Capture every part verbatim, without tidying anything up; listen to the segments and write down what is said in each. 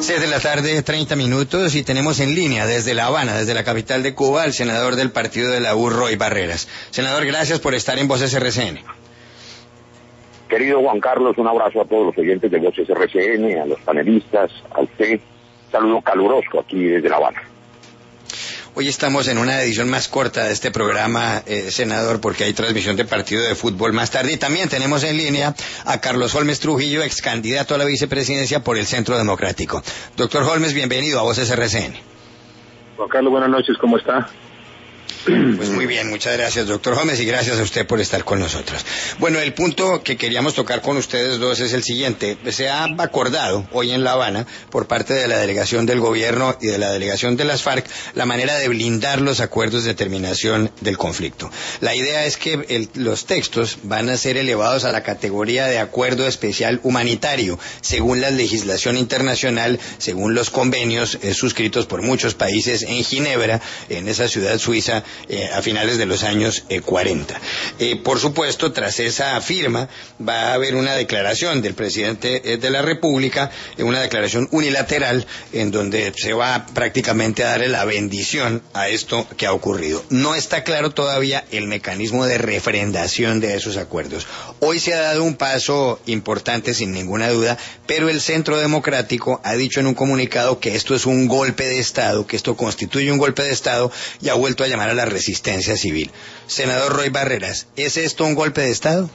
Seis de la tarde, treinta minutos, y tenemos en línea desde La Habana, desde la capital de Cuba, al senador del partido de la U, Roy Barreras. Senador, gracias por estar en Voces R C N. Querido Juan Carlos, un abrazo a todos los oyentes de Voces R C N, a los panelistas, a usted. Saludo caluroso aquí desde La Habana. Hoy estamos en una edición más corta de este programa, eh, senador, porque hay transmisión de partido de fútbol más tarde. Y también tenemos en línea a Carlos Holmes Trujillo, ex candidato a la vicepresidencia por el Centro Democrático. Doctor Holmes, bienvenido a Voces R C N. Juan Carlos, buenas noches, ¿cómo está? Pues muy bien, muchas gracias, doctor Gómez, y gracias a usted por estar con nosotros. Bueno, el punto que queríamos tocar con ustedes dos es el siguiente. Se ha acordado hoy en La Habana, por parte de la delegación del gobierno y de la delegación de las FARC, la manera de blindar los acuerdos de terminación del conflicto. La idea es que el, los textos van a ser elevados a la categoría de acuerdo especial humanitario, según la legislación internacional, según los convenios eh, suscritos por muchos países en Ginebra, en esa ciudad suiza, Eh, a finales de los años eh, cuarenta. Eh, por supuesto, tras esa firma va a haber una declaración del presidente eh, de la República, eh, una declaración unilateral en donde se va prácticamente a darle la bendición a esto que ha ocurrido. No está claro todavía el mecanismo de refrendación de esos acuerdos. Hoy se ha dado un paso importante sin ninguna duda, pero el Centro Democrático ha dicho en un comunicado que esto es un golpe de Estado, que esto constituye un golpe de Estado, y ha vuelto a llamar a la resistencia civil. Senador Roy Barreras, ¿es esto un golpe de Estado?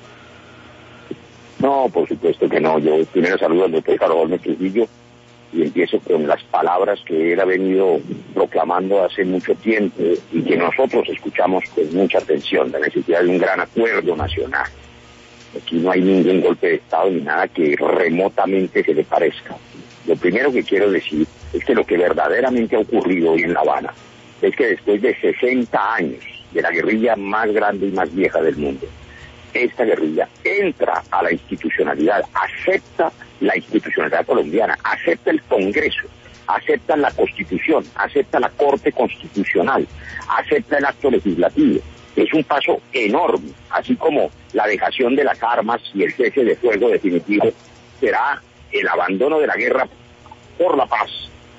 No, por supuesto que no. Yo primero saludo al doctor Carlos Holmes Trujillo y empiezo con las palabras que él ha venido proclamando hace mucho tiempo y que nosotros escuchamos con mucha atención: la necesidad de un gran acuerdo nacional. Aquí no hay ningún golpe de Estado ni nada que remotamente se le parezca. Lo primero que quiero decir es que lo que verdaderamente ha ocurrido hoy en La Habana es que después de sesenta años de la guerrilla más grande y más vieja del mundo, esta guerrilla entra a la institucionalidad, acepta la institucionalidad colombiana, acepta el Congreso, acepta la Constitución, acepta la Corte Constitucional, acepta el acto legislativo. Es un paso enorme, así como la dejación de las armas y el cese de fuego definitivo será el abandono de la guerra por la paz.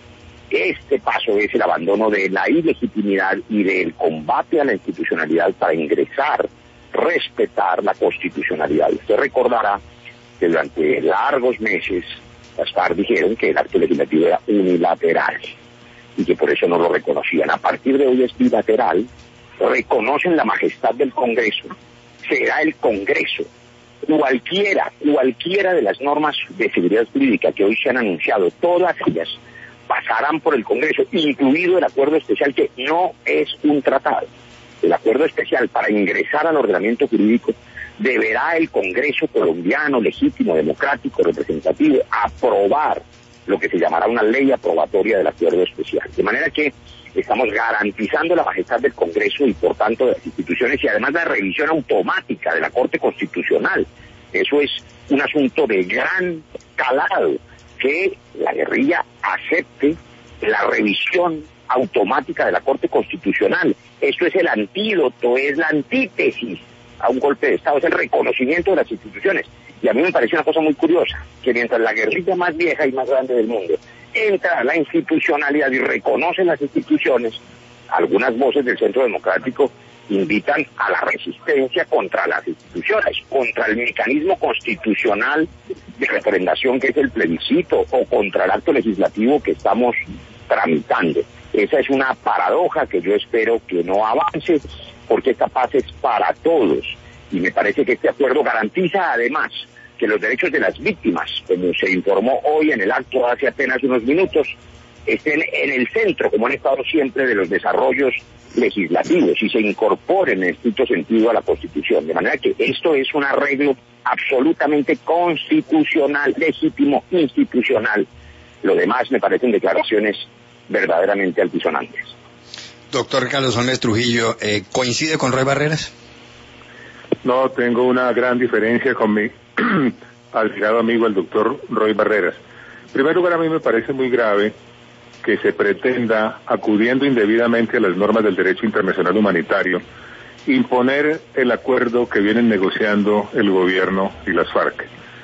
Este paso es el abandono de la ilegitimidad y del combate a la institucionalidad para ingresar, respetar la constitucionalidad. Usted recordará que durante largos meses las FARC dijeron que el acto legislativo era unilateral y que por eso no lo reconocían. A partir de hoy es bilateral, reconocen la majestad del Congreso, será el Congreso. Cualquiera, cualquiera de las normas de seguridad jurídica que hoy se han anunciado, todas ellas pasarán por el Congreso, incluido el acuerdo especial, que no es un tratado. El acuerdo especial, para ingresar al ordenamiento jurídico, deberá el Congreso colombiano, legítimo, democrático, representativo, aprobar lo que se llamará una ley aprobatoria del acuerdo especial. De manera que estamos garantizando la majestad del Congreso y, por tanto, de las instituciones, y además la revisión automática de la Corte Constitucional. Eso es un asunto de gran calado, que la guerrilla acepte la revisión automática de la Corte Constitucional. Esto es el antídoto, es la antítesis a un golpe de Estado, es el reconocimiento de las instituciones. Y a mí me parece una cosa muy curiosa, que mientras la guerrilla más vieja y más grande del mundo entra a la institucionalidad y reconoce las instituciones, algunas voces del Centro Democrático invitan a la resistencia contra las instituciones, contra el mecanismo constitucional de refrendación que es el plebiscito, o contra el acto legislativo que estamos tramitando. Esa es una paradoja que yo espero que no avance, porque esta paz es para todos, y me parece que este acuerdo garantiza además que los derechos de las víctimas, como se informó hoy en el acto hace apenas unos minutos, estén en el centro, como han estado siempre, de los desarrollos legislativos y se incorporen en estricto sentido a la Constitución. De manera que esto es un arreglo absolutamente constitucional, legítimo, institucional. Lo demás me parecen declaraciones verdaderamente altisonantes. Doctor Carlos Holmes Trujillo, eh, ¿coincide con Roy Barreras? No, tengo una gran diferencia con mi allegado amigo el doctor Roy Barreras. En primer lugar, a mí me parece muy grave que se pretenda, acudiendo indebidamente a las normas del derecho internacional humanitario, imponer el acuerdo que vienen negociando el gobierno y las FARC.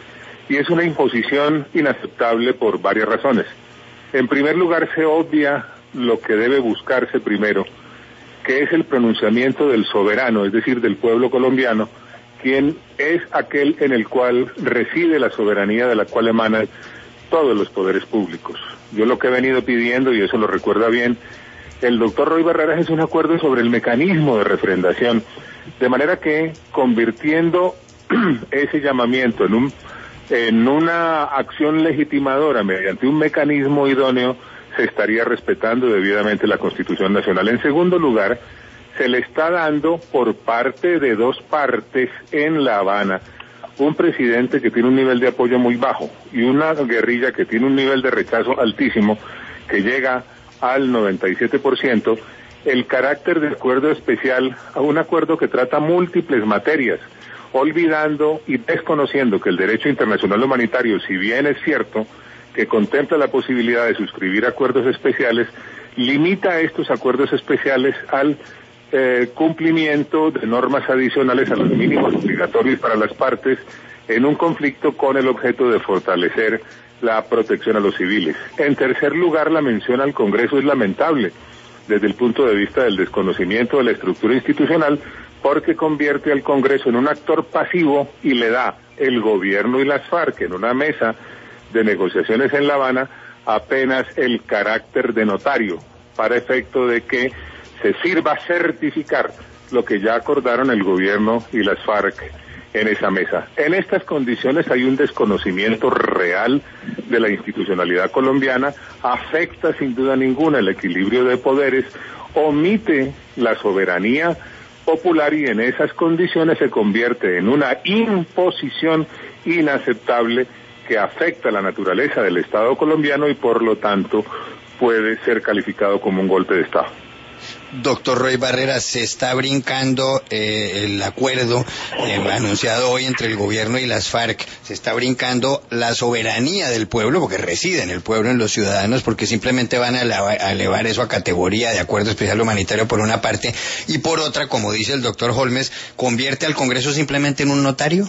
y es una imposición inaceptable por varias razones. En primer lugar, se obvia lo que debe buscarse primero, que es el pronunciamiento del soberano, es decir, del pueblo colombiano, quien es aquel en el cual reside la soberanía de la cual emanan todos los poderes públicos. Yo lo que he venido pidiendo, y eso lo recuerda bien el doctor Roy Barreras, es un acuerdo sobre el mecanismo de refrendación, de manera que convirtiendo ese llamamiento en un en una acción legitimadora mediante un mecanismo idóneo, se estaría respetando debidamente la Constitución Nacional. En segundo lugar, se le está dando por parte de dos partes en La Habana un presidente que tiene un nivel de apoyo muy bajo y una guerrilla que tiene un nivel de rechazo altísimo que llega al noventa y siete por ciento, el carácter de acuerdo especial a un acuerdo que trata múltiples materias, olvidando y desconociendo que el derecho internacional humanitario, si bien es cierto que contempla la posibilidad de suscribir acuerdos especiales, limita estos acuerdos especiales al eh, cumplimiento de normas adicionales a los mínimos obligatorios para las partes en un conflicto con el objeto de fortalecer la protección a los civiles. En tercer lugar, la mención al Congreso es lamentable desde el punto de vista del desconocimiento de la estructura institucional, porque convierte al Congreso en un actor pasivo y le da el gobierno y las FARC en una mesa de negociaciones en La Habana apenas el carácter de notario, para efecto de que se sirva a certificar lo que ya acordaron el gobierno y las FARC en esa mesa. En estas condiciones hay un desconocimiento real de la institucionalidad colombiana, afecta sin duda ninguna el equilibrio de poderes, omite la soberanía popular y en esas condiciones se convierte en una imposición inaceptable que afecta la naturaleza del Estado colombiano y por lo tanto puede ser calificado como un golpe de Estado. Doctor Roy Barreras, se está brincando eh, el acuerdo eh, anunciado hoy entre el gobierno y las FARC, se está brincando la soberanía del pueblo, porque reside en el pueblo, en los ciudadanos, porque simplemente van a elevar, a elevar eso a categoría de acuerdo especial humanitario por una parte, y por otra, como dice el doctor Holmes, convierte al Congreso simplemente en un notario.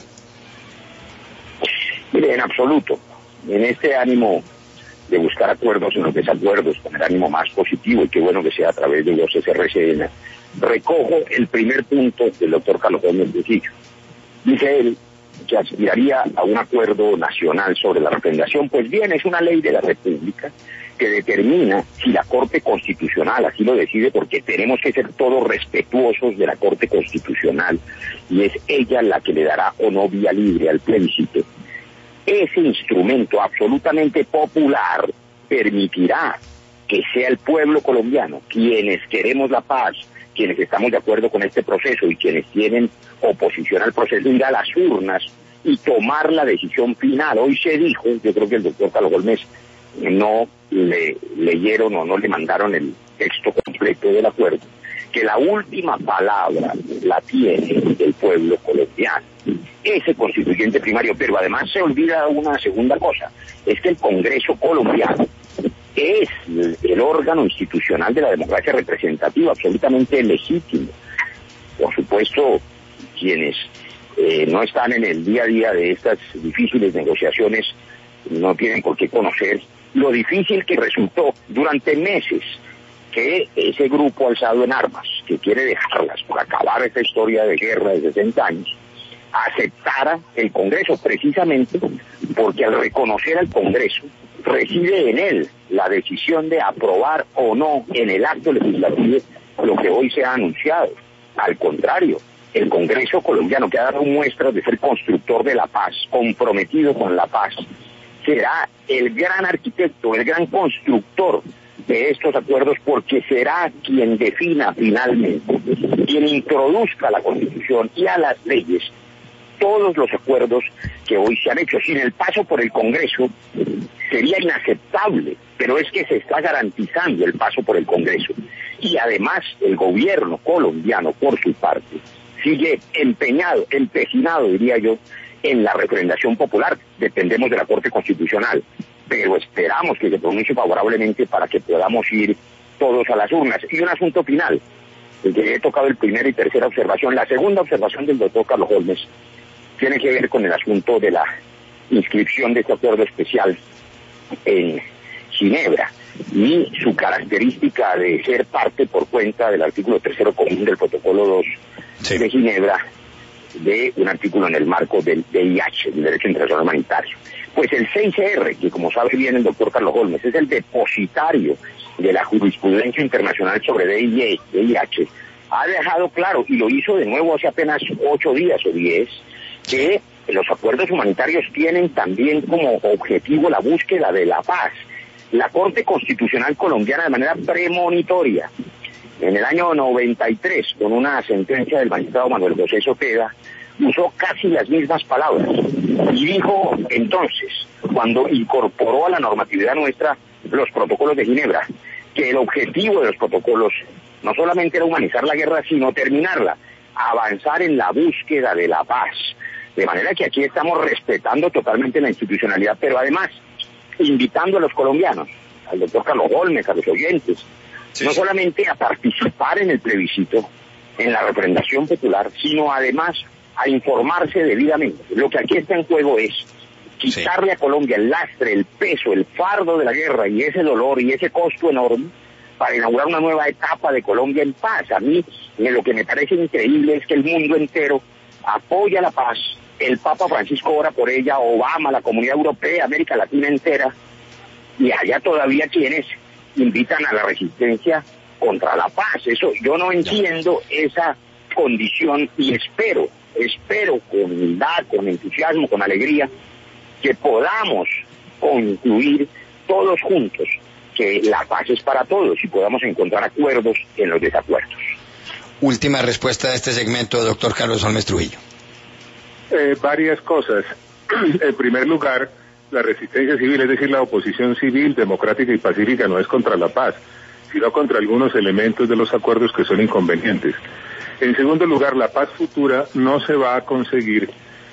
Mire, en absoluto, en este ánimo de buscar acuerdos en los desacuerdos, con el ánimo más positivo, y qué bueno que sea a través de los S R C N, recojo el primer punto del doctor Carlos Gómez Trujillo. Dice él que aspiraría a un acuerdo nacional sobre la refrendación. Pues bien, es una ley de la República que determina si la Corte Constitucional así lo decide, porque tenemos que ser todos respetuosos de la Corte Constitucional, y es ella la que le dará o no vía libre al plebiscito. Ese instrumento absolutamente popular permitirá que sea el pueblo colombiano, quienes queremos la paz, quienes estamos de acuerdo con este proceso y quienes tienen oposición al proceso, ir a las urnas y tomar la decisión final. Hoy se dijo, yo creo que el doctor Carlos Gómez no le leyeron o no le mandaron el texto completo del acuerdo, que la última palabra la tiene el pueblo colombiano, ese constituyente primario. Pero además se olvida una segunda cosa, es que el Congreso colombiano es el órgano institucional de la democracia representativa, absolutamente legítimo. Por supuesto, quienes eh, no están en el día a día de estas difíciles negociaciones no tienen por qué conocer lo difícil que resultó durante meses que ese grupo alzado en armas, que quiere dejarlas por acabar esta historia de guerra de sesenta años, aceptara el Congreso, precisamente porque al reconocer al Congreso reside en él la decisión de aprobar o no en el acto legislativo lo que hoy se ha anunciado. Al contrario, el Congreso colombiano, que ha dado muestras de ser constructor de la paz, comprometido con la paz, será el gran arquitecto, el gran constructor de estos acuerdos, porque será quien defina finalmente, quien introduzca a la Constitución y a las leyes todos los acuerdos que hoy se han hecho. Sin el paso por el Congreso sería inaceptable, pero es que se está garantizando el paso por el Congreso. Y además el gobierno colombiano, por su parte, sigue empeñado, empecinado, diría yo, en la refrendación popular. Dependemos de la Corte Constitucional, pero esperamos que se pronuncie favorablemente para que podamos ir todos a las urnas. Y un asunto final, el que he tocado el primera y tercera observación. La segunda observación del doctor Carlos Holmes tiene que ver con el asunto de la inscripción de este acuerdo especial en Ginebra y su característica de ser parte por cuenta del artículo tercero común del protocolo dos sí. de Ginebra, de un artículo en el marco del D I H, el Derecho Internacional Humanitario. Pues el C I C R, que como sabe bien el doctor Carlos Holmes, es el depositario de la jurisprudencia internacional sobre D I H, ha dejado claro, y lo hizo de nuevo hace apenas ocho días o diez, que los acuerdos humanitarios tienen también como objetivo la búsqueda de la paz. La Corte Constitucional Colombiana, de manera premonitoria, en el año noventa y tres, con una sentencia del magistrado Manuel José Zopeda, usó casi las mismas palabras y dijo entonces, cuando incorporó a la normatividad nuestra los protocolos de Ginebra, que el objetivo de los protocolos no solamente era humanizar la guerra, sino terminarla, avanzar en la búsqueda de la paz. De manera que aquí estamos respetando totalmente la institucionalidad, pero además invitando a los colombianos, al doctor Carlos Holmes, a los oyentes, sí, no solamente a participar en el plebiscito, en la referendación popular, sino además a informarse debidamente. Lo que aquí está en juego es quitarle sí. a Colombia el lastre, el peso, el fardo de la guerra y ese dolor y ese costo enorme para inaugurar una nueva etapa de Colombia en paz. A mí lo que me parece increíble es que el mundo entero apoya la paz, el Papa Francisco ora por ella, Obama, la Comunidad Europea, América Latina entera, y allá todavía quienes invitan a la resistencia contra la paz. Eso yo no entiendo esa condición y espero, espero con humildad, con entusiasmo, con alegría, que podamos concluir todos juntos que la paz es para todos y podamos encontrar acuerdos en los desacuerdos. Última respuesta de este segmento, doctor Carlos Holmes Trujillo. Eh, varias cosas. En primer lugar, la resistencia civil, es decir, la oposición civil, democrática y pacífica, no es contra la paz, sino contra algunos elementos de los acuerdos que son inconvenientes. En segundo lugar, la paz futura no se va a conseguir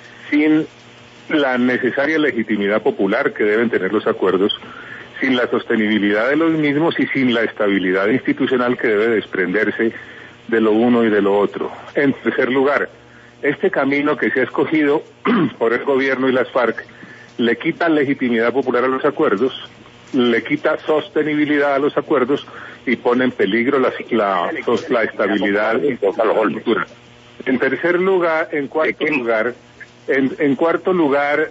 sin la necesaria legitimidad popular que deben tener los acuerdos, sin la sostenibilidad de los mismos y sin la estabilidad institucional que debe desprenderse de lo uno y de lo otro. En tercer lugar, este camino que se ha escogido por el gobierno y las FARC le quita legitimidad popular a los acuerdos, le quita sostenibilidad a los acuerdos y pone en peligro la, la, la estabilidad futura. En tercer lugar, en cuarto lugar, en, en cuarto lugar,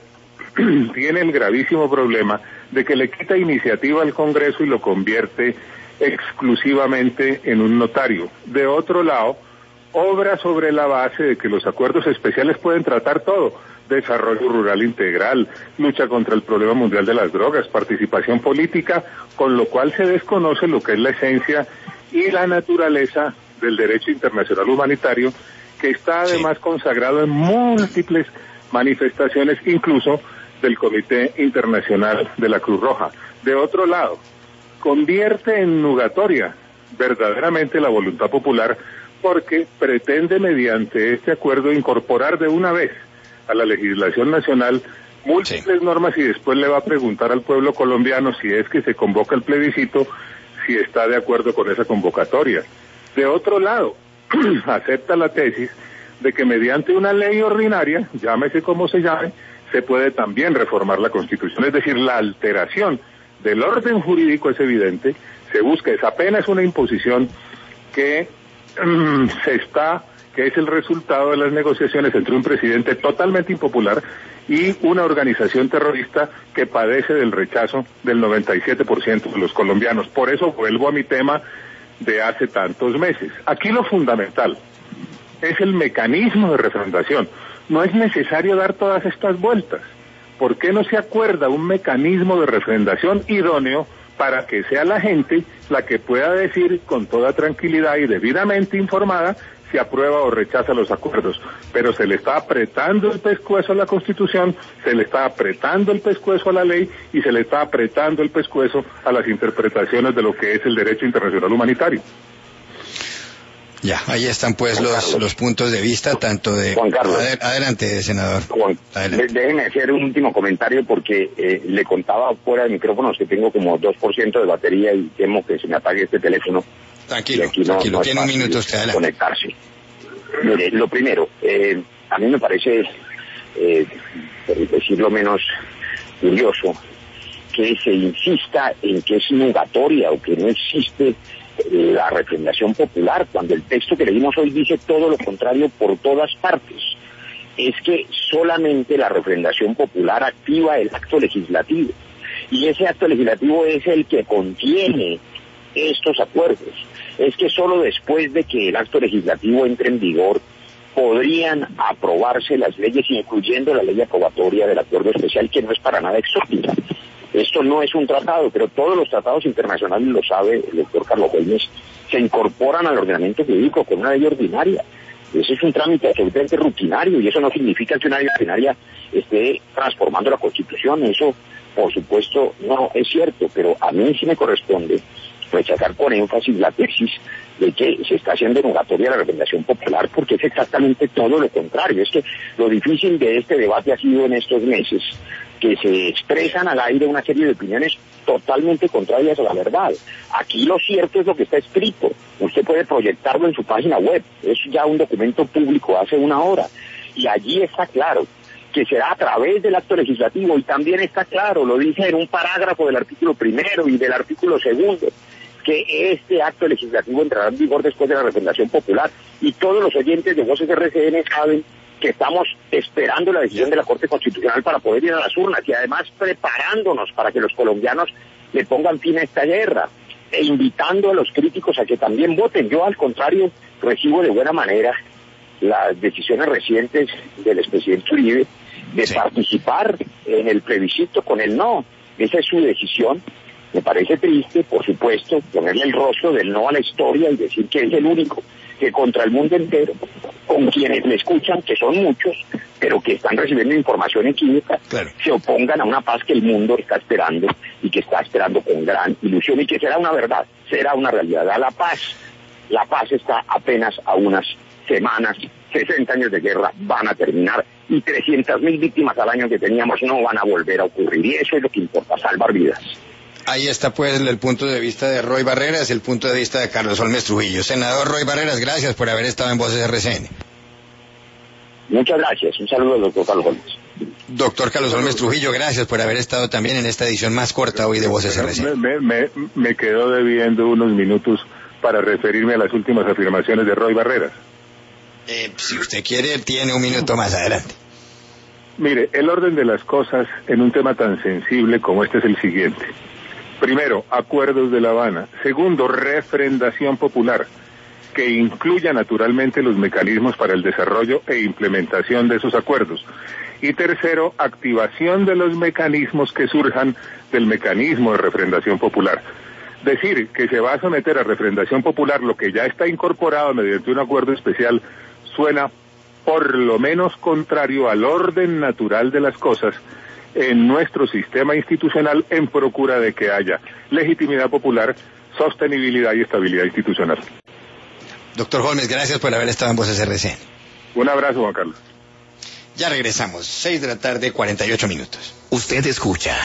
tiene el gravísimo problema de que le quita iniciativa al Congreso y lo convierte exclusivamente en un notario. De otro lado, obra sobre la base de que los acuerdos especiales pueden tratar todo: desarrollo rural integral, lucha contra el problema mundial de las drogas, participación política, con lo cual se desconoce lo que es la esencia y la naturaleza del derecho internacional humanitario, que está además sí. consagrado en múltiples manifestaciones, incluso del Comité Internacional de la Cruz Roja. De otro lado, convierte en nugatoria verdaderamente la voluntad popular, porque pretende mediante este acuerdo incorporar de una vez a la legislación nacional múltiples sí. normas y después le va a preguntar al pueblo colombiano, si es que se convoca el plebiscito, si está de acuerdo con esa convocatoria. De otro lado, acepta la tesis de que mediante una ley ordinaria, llámese como se llame, se puede también reformar la Constitución. Es decir, la alteración del orden jurídico es evidente, se busca, es apenas una imposición que um, se está, que es el resultado de las negociaciones entre un presidente totalmente impopular y una organización terrorista que padece del rechazo del noventa y siete por ciento de los colombianos. Por eso vuelvo a mi tema de hace tantos meses. Aquí lo fundamental es el mecanismo de refrendación. No es necesario dar todas estas vueltas. ¿Por qué no se acuerda un mecanismo de refrendación idóneo para que sea la gente la que pueda decir con toda tranquilidad y debidamente informada si aprueba o rechaza los acuerdos? Pero se le está apretando el pescuezo a la Constitución, se le está apretando el pescuezo a la ley y se le está apretando el pescuezo a las interpretaciones de lo que es el derecho internacional humanitario. Ya, ahí están pues los, los puntos de vista, tanto de... Juan Carlos. Adel, adelante, senador. Juan, adelante. Déjeme hacer un último comentario porque eh, le contaba fuera de micrófonos que tengo como dos por ciento de batería y temo que se me apague este teléfono. Tranquilo, aquí no, tranquilo, no tiene un minuto usted, adelante. Conectarse. Mire, lo primero, eh, a mí me parece eh, por decirlo menos curioso, que se insista en que es nugatoria o que no existe la refrendación popular, cuando el texto que leímos hoy dice todo lo contrario por todas partes. Es que solamente la refrendación popular activa el acto legislativo, y ese acto legislativo es el que contiene estos acuerdos. Es que solo después de que el acto legislativo entre en vigor podrían aprobarse las leyes, incluyendo la ley aprobatoria del acuerdo especial, que no es para nada exótica. Esto no es un tratado, pero todos los tratados internacionales, lo sabe el doctor Carlos Gómez, se incorporan al ordenamiento jurídico con una ley ordinaria. Ese es un trámite absolutamente rutinario, y eso no significa que una ley ordinaria esté transformando la Constitución. Eso, por supuesto, no es cierto, pero a mí sí me corresponde rechazar con énfasis la tesis de que se está haciendo nugatoria la representación popular, porque es exactamente todo lo contrario. Es que lo difícil de este debate ha sido en estos meses que se expresan al aire una serie de opiniones totalmente contrarias a la verdad. Aquí lo cierto es lo que está escrito. Usted puede proyectarlo en su página web. Es ya un documento público hace una hora. Y allí está claro que será a través del acto legislativo, y también está claro, lo dice en un parágrafo del artículo primero y del artículo segundo, que este acto legislativo entrará en vigor después de la representación popular. Y todos los oyentes de Voces R C N saben que estamos esperando la decisión de la Corte Constitucional para poder ir a las urnas, y además preparándonos para que los colombianos le pongan fin a esta guerra, e invitando a los críticos a que también voten. Yo, al contrario, recibo de buena manera las decisiones recientes del expresidente Uribe de sí. participar en el plebiscito con el no. Esa es su decisión. Me parece triste, por supuesto, ponerle el rostro del no a la historia y decir que es el único que contra el mundo entero, con quienes le escuchan, que son muchos, pero que están recibiendo información equívoca, claro, se opongan a una paz que el mundo está esperando, y que está esperando con gran ilusión, y que será una verdad, será una realidad. La paz, la paz está apenas a unas semanas. sesenta años de guerra van a terminar, y trescientas mil víctimas al año que teníamos no van a volver a ocurrir, y eso es lo que importa, salvar vidas. Ahí está pues el punto de vista de Roy Barreras, el punto de vista de Carlos Holmes Trujillo. Senador Roy Barreras, gracias por haber estado en Voces R C N. Muchas gracias, un saludo al doctor Carlos Holmes. Doctor Carlos Holmes Trujillo, gracias por haber estado también en esta edición más corta hoy de Voces R C N. Me, me, me quedó debiendo unos minutos para referirme a las últimas afirmaciones de Roy Barreras. Eh, si usted quiere, tiene un minuto más adelante. Mire, el orden de las cosas en un tema tan sensible como este es el siguiente. Primero, acuerdos de La Habana. Segundo, refrendación popular, que incluya naturalmente los mecanismos para el desarrollo e implementación de esos acuerdos. Y tercero, activación de los mecanismos que surjan del mecanismo de refrendación popular. Decir que se va a someter a refrendación popular lo que ya está incorporado mediante un acuerdo especial suena por lo menos contrario al orden natural de las cosas en nuestro sistema institucional, en procura de que haya legitimidad popular, sostenibilidad y estabilidad institucional. Doctor Holmes, gracias por haber estado en Voces R C N. Un abrazo, Juan Carlos. Ya regresamos, seis de la tarde, cuarenta y ocho minutos. Usted escucha